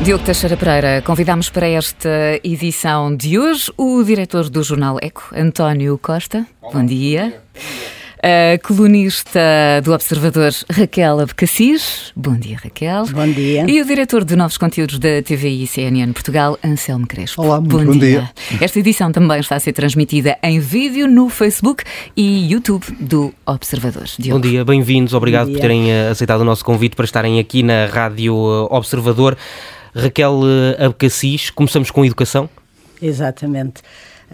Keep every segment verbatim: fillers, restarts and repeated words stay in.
Diogo Teixeira Pereira, convidamos para esta edição de hoje o diretor do Jornal Eco, António Costa. Olá, bom dia. Bom dia. A colunista do Observador, Raquel Abcacis. Bom dia, Raquel. Bom dia. E o diretor de novos conteúdos da T V I e C N N Portugal, Anselmo Crespo. Olá, muito bom, bom dia. dia. Esta edição também está a ser transmitida em vídeo no Facebook e YouTube do Observador. Diogo. Bom dia, bem-vindos. Obrigado por terem aceitado o nosso convite para estarem aqui na Rádio Observador. Raquel Abcacis, começamos com educação? Exatamente.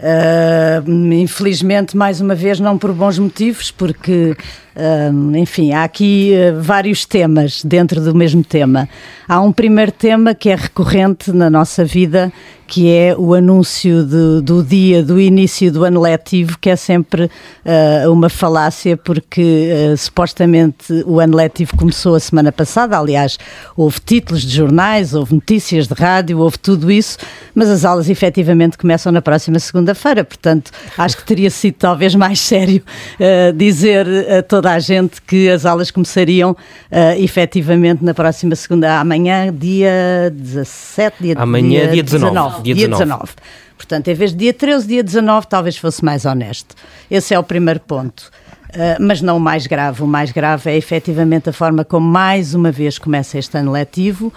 Uh, infelizmente, mais uma vez, não por bons motivos, porque, uh, enfim, há aqui uh, vários temas dentro do mesmo tema. Há um primeiro tema que é recorrente na nossa vida, que é o anúncio de, do dia do início do ano letivo, que é sempre uh, uma falácia, porque uh, supostamente o ano letivo começou a semana passada. Aliás, houve títulos de jornais, houve notícias de rádio, houve tudo isso, mas as aulas efetivamente começam na próxima segunda-feira, portanto acho que teria sido talvez mais sério uh, dizer a toda a gente que as aulas começariam uh, efetivamente na próxima segunda, amanhã, dia dezassete, dia, amanhã, dia, dia dezanove. dezanove. Dia dezanove. Portanto, em vez de dia treze, dia dezanove, talvez fosse mais honesto. Esse é o primeiro ponto. Uh, mas não o mais grave. O mais grave é efetivamente a forma como mais uma vez começa este ano letivo,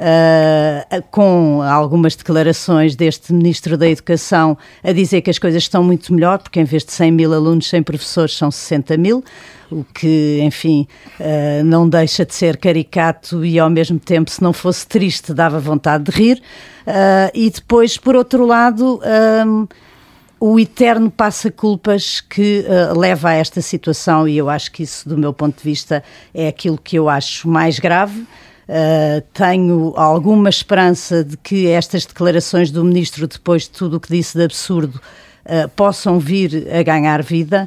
uh, com algumas declarações deste Ministro da Educação a dizer que as coisas estão muito melhor, porque em vez de cem mil alunos sem professores são sessenta mil, o que, enfim, uh, não deixa de ser caricato e ao mesmo tempo, se não fosse triste, dava vontade de rir. Uh, e depois, por outro lado, um, o eterno passa-culpas que uh, leva a esta situação, e eu acho que isso, do meu ponto de vista, é aquilo que eu acho mais grave. Uh, tenho alguma esperança de que estas declarações do Ministro, depois de tudo o que disse de absurdo, Uh, possam vir a ganhar vida,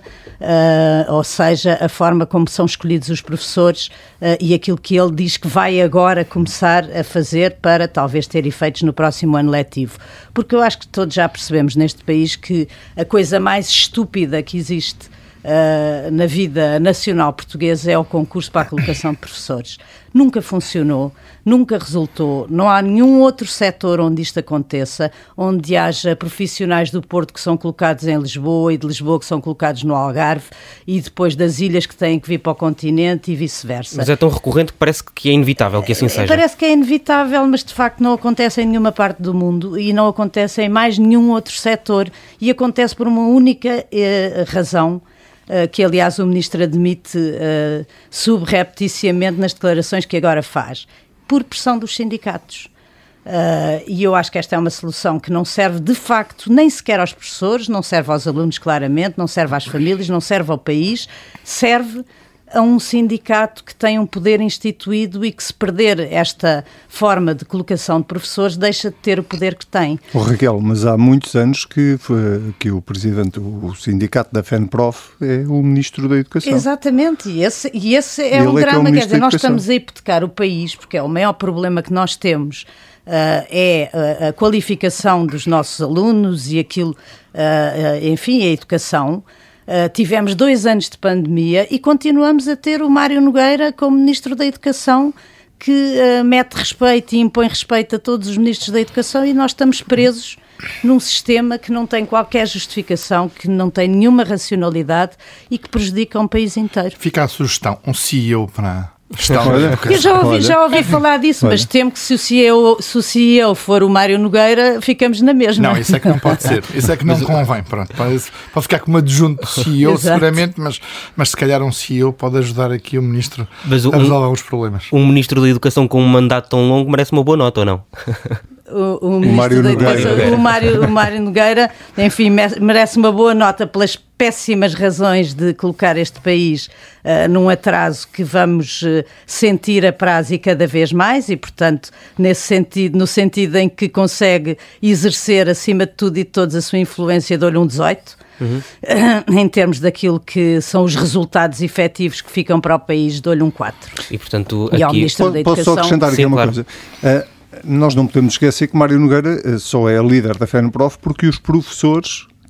uh, ou seja, a forma como são escolhidos os professores uh, e aquilo que ele diz que vai agora começar a fazer para talvez ter efeitos no próximo ano letivo. Porque eu acho que todos já percebemos neste país que a coisa mais estúpida que existe Uh, na vida nacional portuguesa é o concurso para a colocação de professores. Nunca funcionou, nunca resultou, não há nenhum outro setor onde isto aconteça, onde haja profissionais do Porto que são colocados em Lisboa e de Lisboa que são colocados no Algarve e depois das ilhas que têm que vir para o continente e vice-versa. Mas é tão recorrente que parece que é inevitável que assim seja. Parece que é inevitável, mas de facto não acontece em nenhuma parte do mundo e não acontece em mais nenhum outro setor e acontece por uma única eh, razão, Uh, que aliás o Ministro admite uh, subrepeticiamente nas declarações que agora faz, por pressão dos sindicatos. Uh, e eu acho que esta é uma solução que não serve de facto nem sequer aos professores, não serve aos alunos claramente, não serve às famílias, não serve ao país, serve a um sindicato que tem um poder instituído e que, se perder esta forma de colocação de professores, deixa de ter o poder que tem. Oh, Raquel, mas há muitos anos que, foi, que o presidente, o sindicato da FENPROF é o Ministro da Educação. Exatamente, e esse, e esse é Ele um é drama, que é quer dizer, nós estamos a hipotecar o país, porque é o maior problema que nós temos, uh, é a, a qualificação dos nossos alunos e aquilo, uh, uh, enfim, a educação. Uh, tivemos dois anos de pandemia e continuamos a ter o Mário Nogueira como Ministro da Educação, que uh, mete respeito e impõe respeito a todos os Ministros da Educação, e nós estamos presos num sistema que não tem qualquer justificação, que não tem nenhuma racionalidade e que prejudica um país inteiro. Fica a sugestão, um C E O para... Eu já ouvi, já ouvi falar disso, mas temo que se o, C E O, se o C E O for o Mário Nogueira, ficamos na mesma. Não, isso é que não pode ser. Isso é que não convém. Pronto, pode, pode ficar como adjunto C E O, seguramente, mas, mas se calhar um C E O pode ajudar aqui o Ministro mas um, a resolver os problemas. Um Ministro da Educação com um mandato tão longo merece uma boa nota, ou não? O, o, o, Mário Nogueira. O, Mário, o Mário Nogueira, enfim, merece uma boa nota pelas péssimas razões de colocar este país uh, num atraso que vamos uh, sentir a prazo e cada vez mais, e portanto nesse sentido, no sentido em que consegue exercer acima de tudo e de todos a sua influência, dou-lhe um dezoito. Uhum. Uh, em termos daquilo que são os resultados efetivos que ficam para o país, dou-lhe um quatro. E portanto e aqui... ao Ministro da Educação... Posso só acrescentar aqui Sim, uma claro. coisa? Uh, nós não podemos esquecer que Mário Nogueira só é líder da FENPROF porque os professores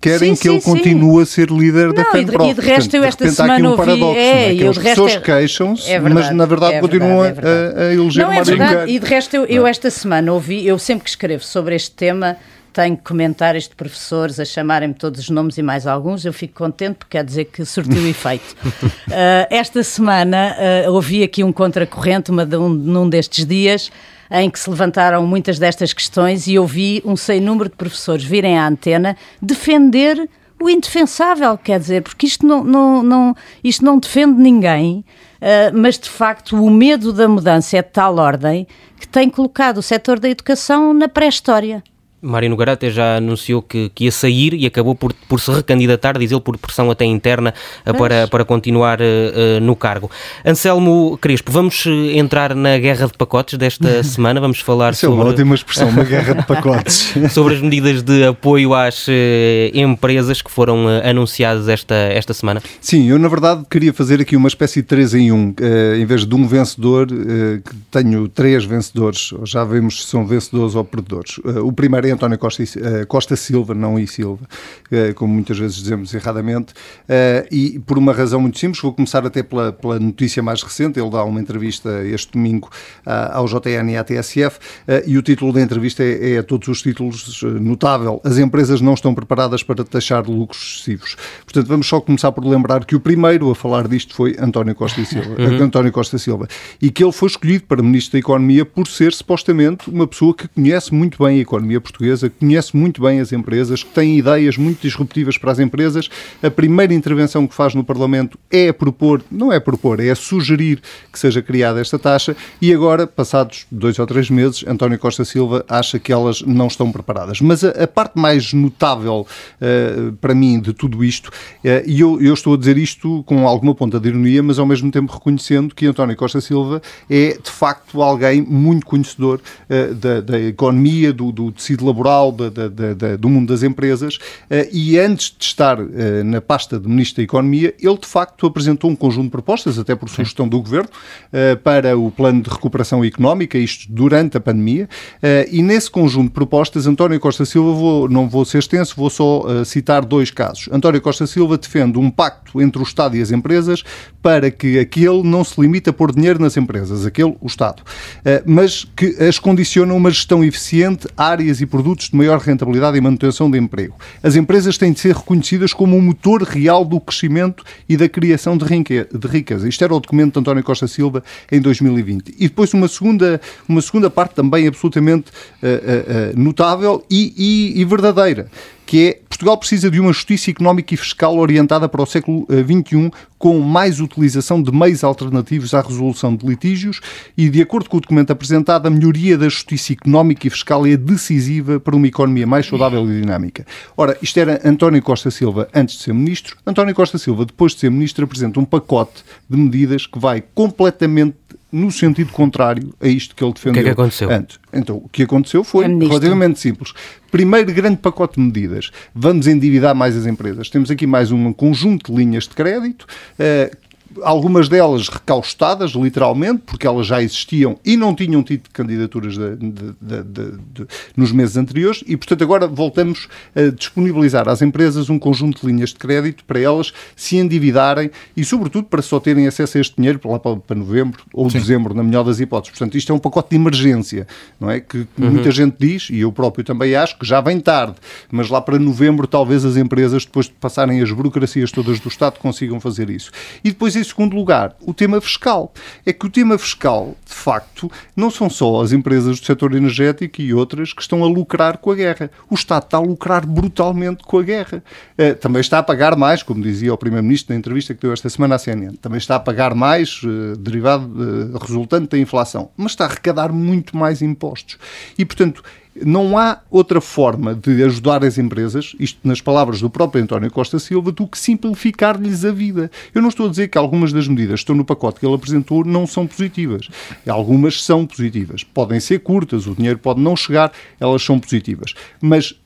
querem sim, que sim, ele continue a ser líder não, da FENPROF. E de resto Portanto, eu esta de repente, semana há aqui um ouvi... paradoxo, É, não é? Que eu as de resto pessoas é... queixam-se, é verdade, mas na verdade é continuam verdade, é verdade. a, a eleger não, é Mário verdade. Nogueira. E de resto eu, eu esta semana ouvi, eu sempre que escrevo sobre este tema tenho comentários de professores a chamarem-me todos os nomes e mais alguns, eu fico contente porque quer dizer que surtiu efeito. Uh, esta semana uh, ouvi aqui um contracorrente uma de um, num destes dias em que se levantaram muitas destas questões e ouvi um sem número de professores virem à antena defender o indefensável, quer dizer, porque isto não, não, não, isto não defende ninguém, uh, mas de facto o medo da mudança é de tal ordem que tem colocado o setor da educação na pré-história. Mário Nogueira até já anunciou que, que ia sair e acabou por, por se recandidatar, diz ele, por pressão até interna, para, para continuar uh, uh, no cargo. Anselmo Crespo, vamos entrar na guerra de pacotes desta semana, vamos falar Isso sobre... é uma ótima expressão, uma guerra de pacotes. sobre as medidas de apoio às uh, empresas que foram uh, anunciadas esta, esta semana. Sim, eu na verdade queria fazer aqui uma espécie de três em um, uh, em vez de um vencedor, uh, que tenho três vencedores, já vemos se são vencedores ou perdedores. Uh, o primeiro é António Costa, uh, Costa Silva, não I Silva, uh, como muitas vezes dizemos erradamente, uh, e por uma razão muito simples, vou começar até pela, pela notícia mais recente. Ele dá uma entrevista este domingo uh, ao J N e à T S F, uh, e o título da entrevista é, é a todos os títulos uh, notável: as empresas não estão preparadas para taxar lucros excessivos. Portanto, vamos só começar por lembrar que o primeiro a falar disto foi António Costa e Silva, uhum. António Costa Silva, e que ele foi escolhido para Ministro da Economia por ser supostamente uma pessoa que conhece muito bem a economia portuguesa, que conhece muito bem as empresas, que tem ideias muito disruptivas para as empresas. A primeira intervenção que faz no Parlamento é a propor, não é propor, é a sugerir que seja criada esta taxa, e agora, passados dois ou três meses, António Costa Silva acha que elas não estão preparadas. Mas a, a parte mais notável uh, para mim de tudo isto, uh, e eu, eu estou a dizer isto com alguma ponta de ironia, mas ao mesmo tempo reconhecendo que António Costa Silva é de facto alguém muito conhecedor uh, da, da economia, do, do tecido laboral, da, da, da, do mundo das empresas, uh, e antes de estar uh, na pasta de Ministro da Economia, ele de facto apresentou um conjunto de propostas, até por sugestão do Governo, uh, para o plano de recuperação económica, isto durante a pandemia, uh, e nesse conjunto de propostas, António Costa Silva, vou, não vou ser extenso, vou só uh, citar dois casos. António Costa Silva defende um pacto entre o Estado e as empresas para que aquele não se limite a pôr dinheiro nas empresas, aquele, o Estado, uh, mas que as condiciona a uma gestão eficiente, áreas e produtos de maior rentabilidade e manutenção de emprego. As empresas têm de ser reconhecidas como um motor real do crescimento e da criação de riqueza. Isto era o documento de António Costa Silva em dois mil e vinte. E depois uma segunda, uma segunda parte também absolutamente uh, uh, uh, notável e, e, e verdadeira, que é: Portugal precisa de uma justiça económica e fiscal orientada para o século vinte e um, com mais utilização de meios alternativos à resolução de litígios, e, de acordo com o documento apresentado, a melhoria da justiça económica e fiscal é decisiva para uma economia mais saudável e dinâmica. Ora, isto era António Costa Silva antes de ser Ministro. António Costa Silva, depois de ser Ministro, apresenta um pacote de medidas que vai completamente no sentido contrário a isto que ele defendeu. O que é que aconteceu? Antes. Então, o que aconteceu foi relativamente simples. Primeiro grande pacote de medidas: vamos endividar mais as empresas. Temos aqui mais um conjunto de linhas de crédito, uh, algumas delas recaustadas, literalmente, porque elas já existiam e não tinham tido candidaturas de, de, de, de, de, nos meses anteriores, e, portanto, agora voltamos a disponibilizar às empresas um conjunto de linhas de crédito para elas se endividarem e, sobretudo, para só terem acesso a este dinheiro lá para, para novembro ou Sim. dezembro, na melhor das hipóteses. Portanto, isto é um pacote de emergência, não é? Que uhum. muita gente diz, e eu próprio também acho, que já vem tarde, mas lá para novembro talvez as empresas, depois de passarem as burocracias todas do Estado, consigam fazer isso. E depois, em segundo lugar, o tema fiscal. É que o tema fiscal, de facto, não são só as empresas do setor energético e outras que estão a lucrar com a guerra. O Estado está a lucrar brutalmente com a guerra. Uh, também está a pagar mais, como dizia o Primeiro-Ministro na entrevista que deu esta semana à C N N, também está a pagar mais, uh, derivado, uh, resultante da inflação, mas está a arrecadar muito mais impostos. E, portanto, não há outra forma de ajudar as empresas, isto nas palavras do próprio António Costa Silva, do que simplificar-lhes a vida. Eu não estou a dizer que algumas das medidas que estão no pacote que ele apresentou não são positivas. Algumas são positivas. Podem ser curtas, o dinheiro pode não chegar, elas são positivas. Mas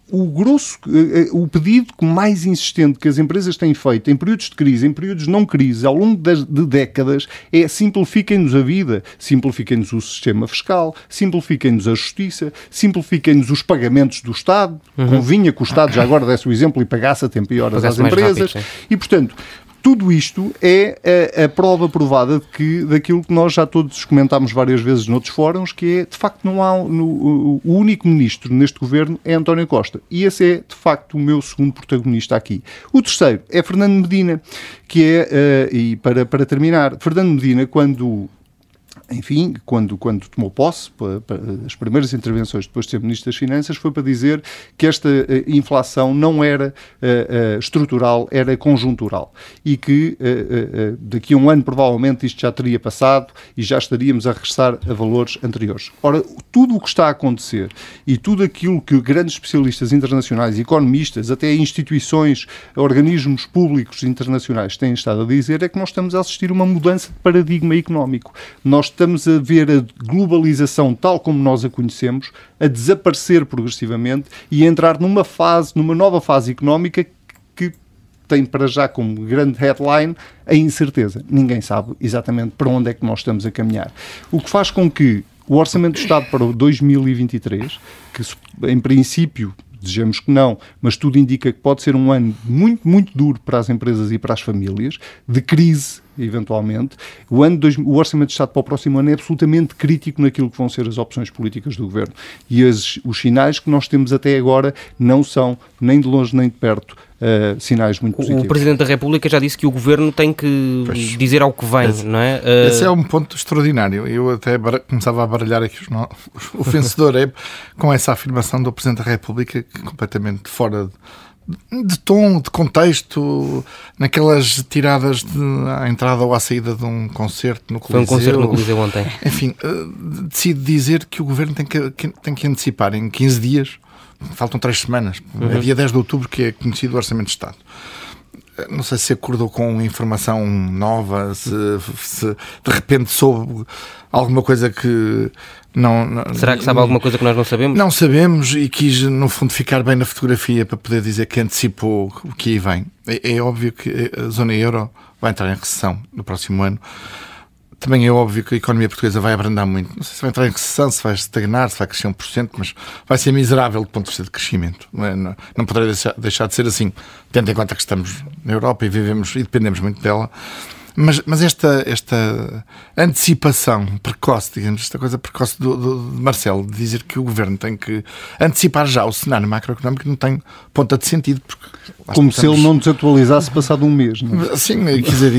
o grosso, o pedido mais insistente que as empresas têm feito em períodos de crise, em períodos não crise, ao longo das, de décadas, é simplifiquem-nos a vida, simplifiquem-nos o sistema fiscal, simplifiquem-nos a justiça, simplifiquem-nos os pagamentos do Estado. Uhum. Convinha que o Estado já agora desse o exemplo e pagasse a tempo e horas às empresas. Rápido, e, portanto, tudo isto é a, a prova provada de que, daquilo que nós já todos comentámos várias vezes noutros fóruns, que é, de facto, não há, no, o, o único ministro neste governo é António Costa. E esse é, de facto, o meu segundo protagonista aqui. O terceiro é Fernando Medina, que é, uh, e para, para terminar, Fernando Medina, quando... Enfim, quando, quando tomou posse, para, para as primeiras intervenções depois de ser Ministro das Finanças, foi para dizer que esta uh, inflação não era uh, uh, estrutural, era conjuntural. E que uh, uh, daqui a um ano, provavelmente, isto já teria passado e já estaríamos a regressar a valores anteriores. Ora, tudo o que está a acontecer e tudo aquilo que grandes especialistas internacionais, economistas, até instituições, organismos públicos internacionais têm estado a dizer é que nós estamos a assistir a uma mudança de paradigma económico. Nós estamos a ver a globalização tal como nós a conhecemos a desaparecer progressivamente e a entrar numa fase, numa nova fase económica que tem para já como grande headline a incerteza. Ninguém sabe exatamente para onde é que nós estamos a caminhar. O que faz com que o Orçamento do Estado para o dois mil e vinte e três, que em princípio desejamos que não, mas tudo indica que pode ser um ano muito, muito duro para as empresas e para as famílias, de crise, eventualmente. O, ano dois, o Orçamento de Estado para o próximo ano é absolutamente crítico naquilo que vão ser as opções políticas do Governo. E as, os sinais que nós temos até agora não são, nem de longe nem de perto, uh, sinais muito positivos. O Presidente da República já disse que o Governo tem que pois, dizer ao que vem, esse, não é? Uh... Esse é um ponto extraordinário. Eu até bar- começava a baralhar aqui os no... o vencedor é com essa afirmação do Presidente da República que completamente fora de de tom, de contexto, naquelas tiradas de, à entrada ou à saída de um concerto no Coliseu. Foi um concerto no Coliseu ontem. Enfim, decide dizer que o Governo tem que, tem que antecipar em quinze dias, faltam três semanas, uhum. É dia dez de outubro que é conhecido o Orçamento de Estado. Não sei se acordou com informação nova, se, se de repente soube alguma coisa que não... não Será que sabe alguma coisa que nós não sabemos? Não sabemos e quis, no fundo, ficar bem na fotografia para poder dizer que antecipou o que aí vem. É, é óbvio que a zona euro vai entrar em recessão no próximo ano. Também é óbvio que a economia portuguesa vai abrandar muito. Não sei se vai entrar em recessão, se vai estagnar, se vai crescer um por cento, mas vai ser miserável do ponto de vista de crescimento. Não, é? não, não poderá deixar, deixar de ser assim, tendo em conta que estamos na Europa e vivemos e dependemos muito dela. Mas, mas esta, esta antecipação precoce, digamos, esta coisa precoce do, do, de Marcelo, de dizer que o Governo tem que antecipar já o cenário macroeconómico, não tem ponta de sentido. Porque Como se estamos... ele não desatualizasse passado um mês. Não é? Sim, quer dizer,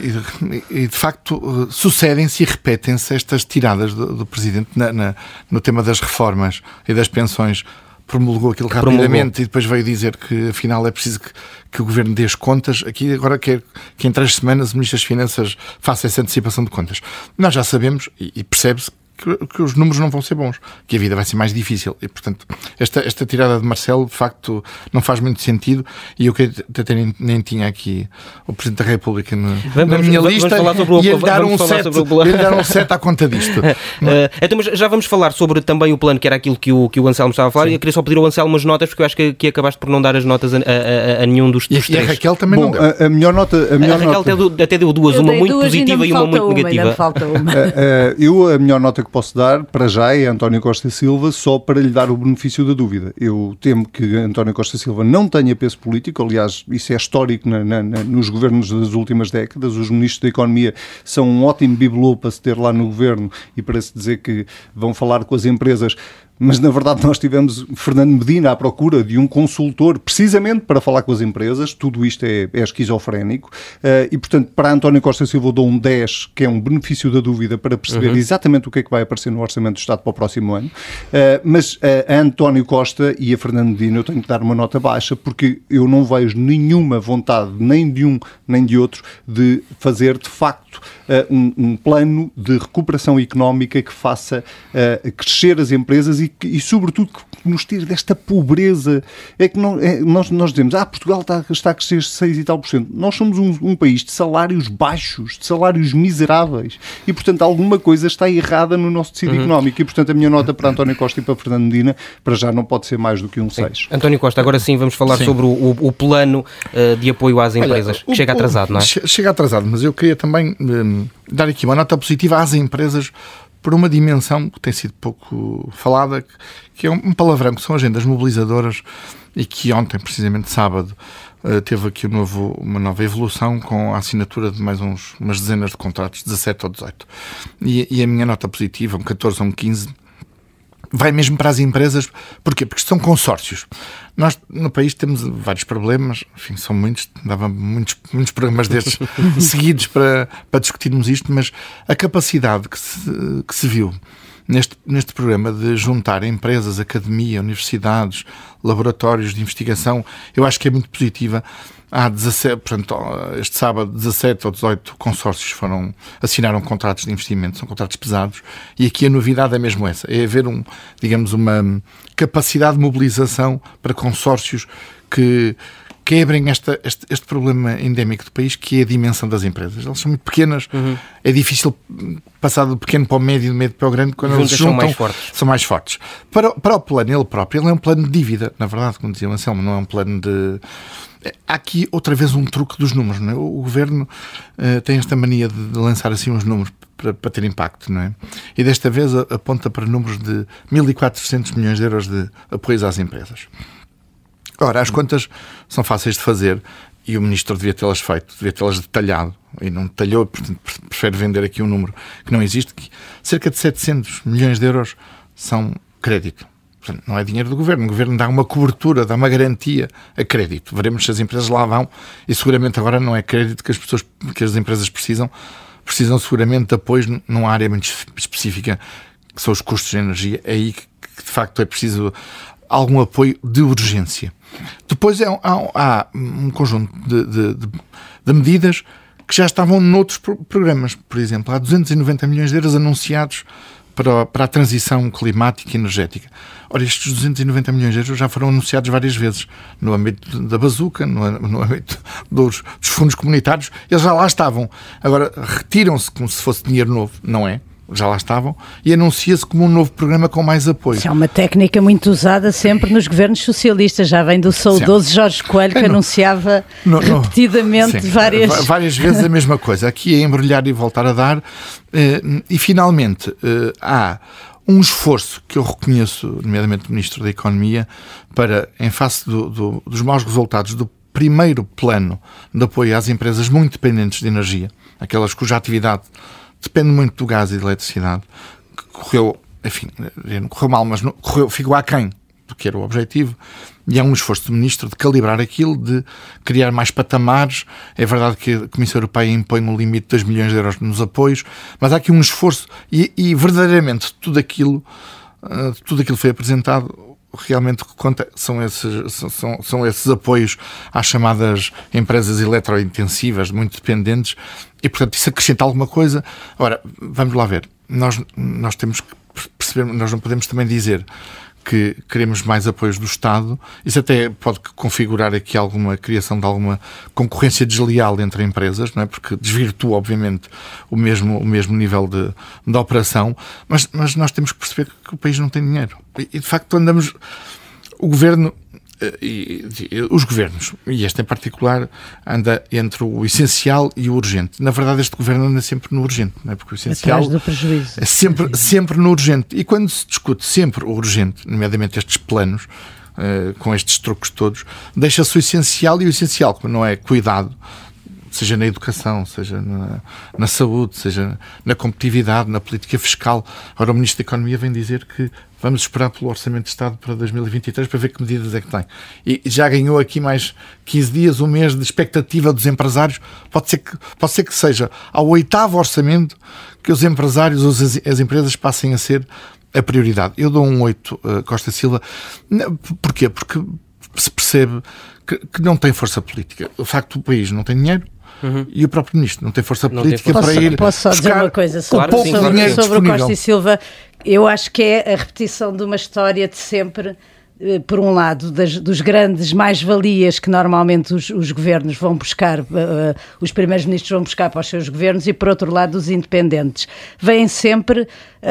e, e, e de facto sucedem-se e repetem-se estas tiradas do, do Presidente na, na, no tema das reformas e das pensões. Promulgou aquilo rapidamente Promulgou. E depois veio dizer que afinal é preciso que, que o Governo dê as contas. Aqui agora quer que em três semanas o Ministro das Finanças faça essa antecipação de contas. Nós já sabemos e, e percebe-se que, que os números não vão ser bons, que a vida vai ser mais difícil e, portanto, esta, esta tirada de Marcelo, de facto, não faz muito sentido e eu que até nem, nem tinha aqui o Presidente da República na, vamos, na minha vamos, lista vamos falar sobre o, e ele dar um set, ele dar um set à conta disto. uh, então, mas já vamos falar sobre também o plano, que era aquilo que o, que o Anselmo estava a falar. Sim. E eu queria só pedir ao Anselmo umas notas, porque eu acho que, que acabaste por não dar as notas a, a, a, a nenhum dos, dos e, três. E a Raquel também Bom, não deu. A, a melhor nota... A, melhor a Raquel nota... Até, deu, até deu duas, eu uma muito duas, positiva e uma muito uma, negativa. Falta uma. uh, uh, eu, a melhor nota que posso dar, para já, é António Costa Silva, só para lhe dar o benefício da dúvida. Eu temo que António Costa Silva não tenha peso político, aliás, isso é histórico na, na, na, nos governos das últimas décadas. Os ministros da Economia são um ótimo bibelô para se ter lá no governo e para se dizer que vão falar com as empresas. Mas, na verdade, nós tivemos Fernando Medina à procura de um consultor precisamente para falar com as empresas. Tudo isto é, é esquizofrénico. Uh, e, portanto, para António Costa Silva eu dou um dez, que é um benefício da dúvida para perceber uhum. exatamente o que é que vai aparecer no Orçamento do Estado para o próximo ano. Uh, mas uh, a António Costa e a Fernando Medina eu tenho que dar uma nota baixa, porque eu não vejo nenhuma vontade, nem de um nem de outro, de fazer, de facto, uh, um, um plano de recuperação económica que faça uh, crescer as empresas e e, e sobretudo, que nos tire desta pobreza. É que não, é, nós, nós dizemos, ah, Portugal está, está a crescer seis e tal por cento. Nós somos um, um país de salários baixos, de salários miseráveis. E, portanto, alguma coisa está errada no nosso tecido uhum. económico. E, portanto, a minha nota para António Costa e para Fernando Medina, para já não pode ser mais do que um seis. António Costa, agora sim vamos falar sim. sobre o, o, o plano uh, de apoio às empresas, Olha, que o, chega atrasado, não é? Chega atrasado, mas eu queria também um, dar aqui uma nota positiva às empresas por uma dimensão que tem sido pouco falada, que é um palavrão, que são agendas mobilizadoras, e que ontem, precisamente sábado, teve aqui um novo, uma nova evolução com a assinatura de mais uns, umas dezenas de contratos, dezassete ou dezoito. E, e a minha nota positiva, um catorze ou um quinze, vai mesmo para as empresas. Porquê? Porque são consórcios. Nós, no país, temos vários problemas, enfim, são muitos, dava muitos, muitos programas destes seguidos para, para discutirmos isto, mas a capacidade que se, que se viu neste, neste programa de juntar empresas, academia, universidades, laboratórios de investigação, eu acho que é muito positiva. Há dezassete, portanto, este sábado, dezassete ou dezoito consórcios foram, assinaram contratos de investimento, são contratos pesados, e aqui a novidade é mesmo essa, é haver um, digamos, uma capacidade de mobilização para consórcios que quebrem esta, este, este problema endémico do país, que é a dimensão das empresas. Elas são muito pequenas, uhum. é difícil passar do pequeno para o médio, do médio para o grande, quando elas juntam, são mais fortes. São mais fortes. Para, para o plano, ele próprio, ele é um plano de dívida, na verdade, como dizia o Anselmo, não é um plano de... Há aqui outra vez um truque dos números, não é? O governo uh, tem esta mania de lançar assim uns números para, para ter impacto, não é? E desta vez aponta para números de mil e quatrocentos milhões de euros de apoios às empresas. Ora, as contas são fáceis de fazer e o Ministro devia tê-las feito, devia tê-las detalhado, e não detalhou, portanto prefere vender aqui um número que não existe, que cerca de setecentos milhões de euros são crédito. Portanto, não é dinheiro do Governo. O Governo dá uma cobertura, dá uma garantia a crédito. Veremos se as empresas lá vão, e seguramente agora não é crédito que as pessoas, que as empresas precisam, precisam seguramente de apoios numa área muito específica, que são os custos de energia. É aí que, que de facto é preciso algum apoio de urgência. Depois é, há, há um conjunto de, de, de, de medidas que já estavam noutros programas. Por exemplo, há duzentos e noventa milhões de euros anunciados para, para a transição climática e energética. Ora, estes duzentos e noventa milhões de euros já foram anunciados várias vezes no âmbito da bazuca, no, no âmbito dos, dos fundos comunitários. Eles já lá estavam. Agora, retiram-se como se fosse dinheiro novo. Não é. Já lá estavam, e anuncia-se como um novo programa com mais apoio. Isso é uma técnica muito usada sempre nos governos socialistas, já vem do saudoso Jorge Coelho, que é, não, anunciava não, não, repetidamente sim, várias... várias vezes a mesma coisa. Aqui é embrulhar e voltar a dar, e finalmente há um esforço que eu reconheço, nomeadamente do Ministro da Economia, para, em face do, do, dos maus resultados do primeiro plano de apoio às empresas muito dependentes de energia, aquelas cuja atividade depende muito do gás e da eletricidade, que correu, enfim, não correu mal, mas não, correu, ficou aquém do que era o objetivo, e há um esforço do Ministro de calibrar aquilo, de criar mais patamares. É verdade que a Comissão Europeia impõe no limite de dois milhões de euros nos apoios, mas há aqui um esforço, e, e verdadeiramente tudo aquilo, uh, tudo aquilo foi apresentado, realmente o que conta são esses, são, são esses apoios às chamadas empresas eletrointensivas, muito dependentes, e portanto isso acrescenta alguma coisa. Ora, vamos lá ver, nós, nós temos que perceber, nós não podemos também dizer que queremos mais apoios do Estado. Isso até pode configurar aqui alguma criação de alguma concorrência desleal entre empresas, não é? Porque desvirtua, obviamente, o mesmo, o mesmo nível de, de operação, mas, mas nós temos que perceber que o país não tem dinheiro. E, de facto, andamos... O Governo... E, e, os governos, e este em particular, anda entre o essencial e o urgente. Na verdade, este governo anda sempre no urgente, não é? Porque o essencial do prejuízo. É sempre, sempre no urgente. E quando se discute sempre o urgente, nomeadamente estes planos, uh, com estes truques todos, deixa-se o essencial, e o essencial, como não é cuidado, seja na educação, seja na, na saúde, seja na competitividade, na política fiscal. Ora, o Ministro da Economia vem dizer que vamos esperar pelo Orçamento de Estado para dois mil e vinte e três para ver que medidas é que tem. E já ganhou aqui mais quinze dias, um mês de expectativa dos empresários. Pode ser que, pode ser que seja ao oitavo orçamento que os empresários ou as, as empresas passem a ser a prioridade. Eu dou um oito, uh, Costa Silva. Porquê? Porque se percebe que, que não tem força política. O facto do país não tem dinheiro, uhum. e o próprio ministro não tem força não política tem força. para posso, ir Posso só dizer uma coisa sobre, claro, sim, sobre, claro. sobre o Costa e Silva? Eu acho que é a repetição de uma história de sempre, por um lado, das, dos grandes mais-valias que normalmente os, os governos vão buscar, uh, os primeiros ministros vão buscar para os seus governos, e por outro lado dos independentes. Vêm sempre, uh,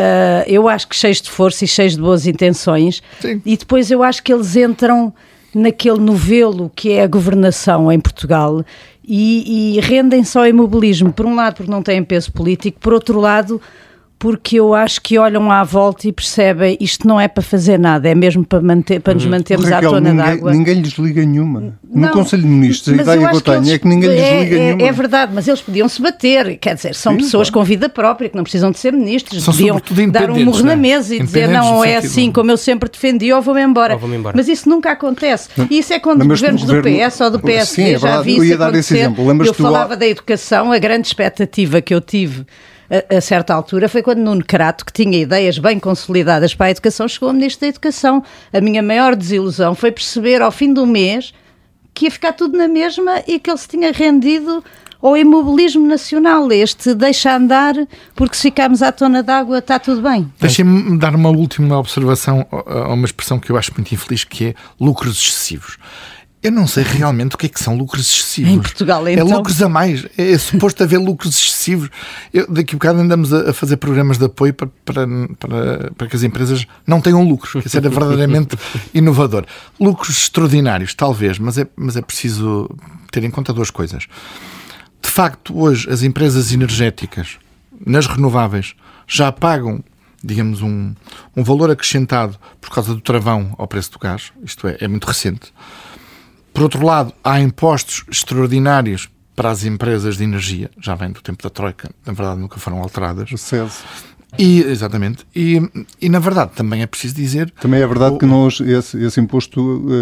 eu acho que cheios de força e cheios de boas intenções, sim. E depois eu acho que eles entram naquele novelo que é a governação em Portugal e, e rendem-se ao imobilismo, por um lado porque não têm peso político, por outro lado porque eu acho que olham à volta e percebem isto não é para fazer nada, é mesmo para, manter, para nos mantermos Raquel, à tona ninguém, d'água. Ninguém lhes liga nenhuma. No não, Conselho de Ministros, a ideia que eu tenho eles, é que ninguém lhes é, liga é, nenhuma. É verdade, mas eles podiam se bater, quer dizer, são Sim, claro. pessoas com vida própria, que não precisam de ser ministros, são podiam dar um murro na mesa e dizer não, é assim como eu sempre defendi, ou vou-me embora. Ou vou-me embora. Mas isso nunca acontece. E isso é quando os governos do P S ou do P S D, sim, é já vi isso acontecer. Eu falava da educação, a grande expectativa que eu tive A, a certa altura foi quando Nuno Crato, que tinha ideias bem consolidadas para a educação, chegou a Ministro da Educação. A minha maior desilusão foi perceber ao fim do mês que ia ficar tudo na mesma e que ele se tinha rendido ao imobilismo nacional, este deixa andar, porque se ficarmos à tona d'água está tudo bem. Deixem-me dar uma última observação a uma expressão que eu acho muito infeliz, que é lucros excessivos. Eu não sei realmente o que é que são lucros excessivos. Em Portugal, então. É lucros a mais. É, é suposto haver lucros excessivos. Eu, daqui a bocado andamos a, a fazer programas de apoio para, para, para, para que as empresas não tenham lucros. Isso era verdadeiramente inovador. Lucros extraordinários, talvez, mas é, mas é preciso ter em conta duas coisas. De facto, hoje, as empresas energéticas, nas renováveis, já pagam, digamos, um, um valor acrescentado por causa do travão ao preço do gás. Isto é, é muito recente. Por outro lado, há impostos extraordinários para as empresas de energia, já vem do tempo da Troika, na verdade nunca foram alteradas. O C E S. E, exatamente. E, e, na verdade, também é preciso dizer... Também é verdade o, que nós, esse, esse imposto,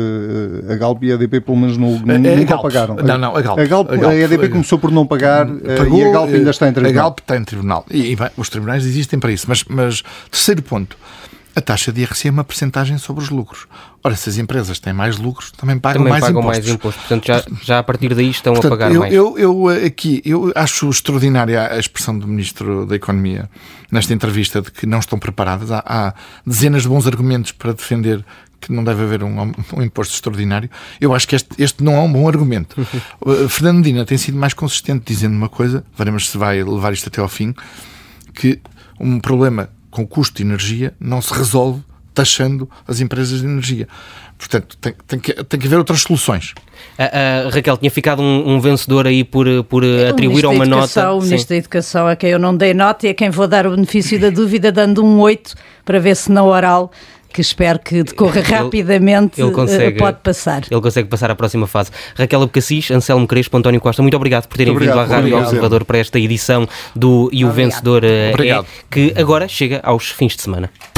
uh, a Galp e a E D P, pelo menos, não, não, a, nunca a pagaram. Não, não, a Galp. A, Galp, a, Galp, a E D P começou por não pagar pagou, uh, e a Galp ainda está em tribunal. A Galp está em tribunal. E, e bem, os tribunais existem para isso. Mas, mas, terceiro ponto, a taxa de I R C é uma percentagem sobre os lucros. Ora, se as empresas têm mais lucros, também pagam, também mais, pagam impostos. mais impostos. Portanto, já, já a partir daí estão Portanto, a pagar eu, mais. Eu, eu, aqui, eu acho extraordinária a expressão do Ministro da Economia nesta entrevista de que não estão preparadas. Há, há dezenas de bons argumentos para defender que não deve haver um, um imposto extraordinário. Eu acho que este, este não é um bom argumento. Fernando Medina tem sido mais consistente dizendo uma coisa, veremos se vai levar isto até ao fim, que um problema com o custo de energia não se resolve taxando as empresas de energia. Portanto, tem, tem, que, tem que haver outras soluções. A, a Raquel, tinha ficado um, um vencedor aí por, por é, atribuir a uma nota. O Ministro da Educação a quem eu não dei nota e a quem vou dar o benefício da dúvida dando um oito para ver se na oral, que espero que decorra ele, rapidamente, ele consegue, pode passar. Ele consegue passar à próxima fase. Raquel Abcacis, Anselmo Crespo, António Costa, muito obrigado por terem muito vindo obrigado, à Rádio Observador para esta edição do E o Vencedor é, que agora chega aos fins de semana.